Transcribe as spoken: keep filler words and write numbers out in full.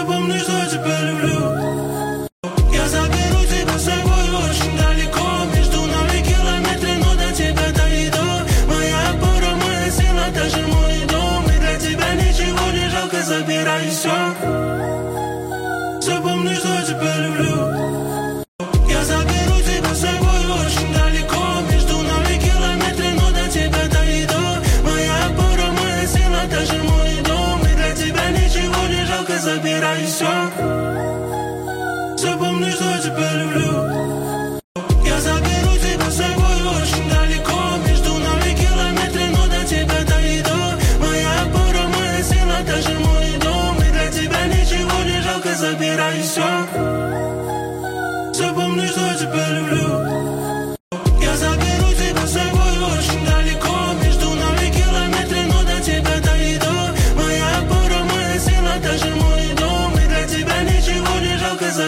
Запомни, что тебя люблю. Я заберу тебя с собой очень далеко. Между нами километры, но до тебя дойду. Моя опора, моя сила, даже мой дом. И для тебя ничего не жалко, забирай все. Запомни, что тебя люблю. Я заберу тебя с собой очень далеко. Между нами километры, но до тебя дойду. Моя опора, моя сила, даже мой дом. И для тебя ничего не жалко, забирай все. Запомни, что тебя люблю. Я заберу тебя с собой очень далеко. Между нами километры, но до тебя дойду. Моя опора, моя сила, даже мой дом. И для тебя ничего не жалко, забирай все.